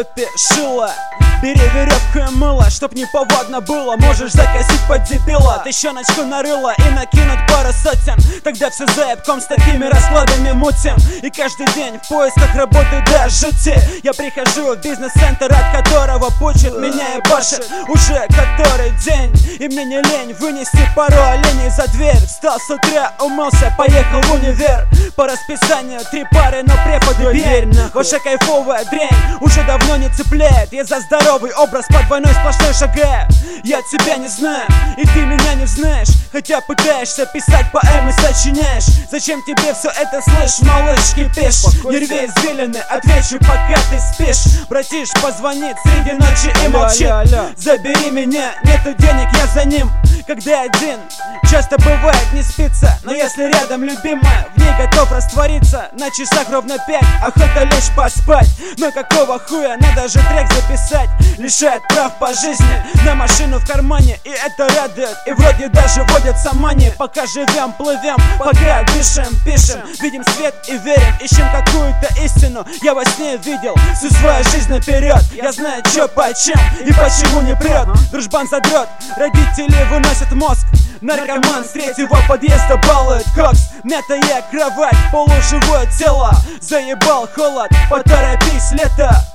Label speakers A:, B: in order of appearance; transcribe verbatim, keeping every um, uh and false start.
A: жопе шило. Бери веревку и мыло, чтоб неповадно было. Можешь закосить под дебила, тыщеночку нарыло и накинуть пару сотен. Тогда все заебком с такими раскладами мутим. И каждый день в поисках работы до жути. Я прихожу в бизнес-центр, от которого пучит меня и башит уже который день. И мне не лень вынести пару оленей за дверь. Встал с утра, умылся, поехал в универ. По расписанию три пары, но преподы дверь. Ваша кайфовая дрянь уже давно не цепляет. Я за здоровый образ по двойной сплошной шагаю. Я тебя не знаю, и ты меня не знаешь. Хотя пытаешься писать поэмы, сочиняешь. Зачем тебе все это, слышь, малыш, кипишь? Не рви извилины, отвечу, пока ты спишь. Братиш позвонит среди ночи и молчит. Забери меня, нету денег, я за ним. Когда один, часто бывает не спится. Но если рядом любимая, в ней готов раствориться. На часах ровно пять, охота лишь поспать. Но какого хуя, надо же трек записать. Лишает прав по жизни, на машину в кармане. И это радует, и вроде даже водятся мани. Пока живем, плывем, пока дышим, пишем. Видим свет и верим, ищем какую-то истину. Я во сне видел всю свою жизнь наперед. Я знаю, чё почем и почему не прет. Дружбан задрет, родители выносят мозг. Наркоман с третьего подъезда балует кокс. Мятая кровать, полуживое тело. Заебал холод, поторопись, лето.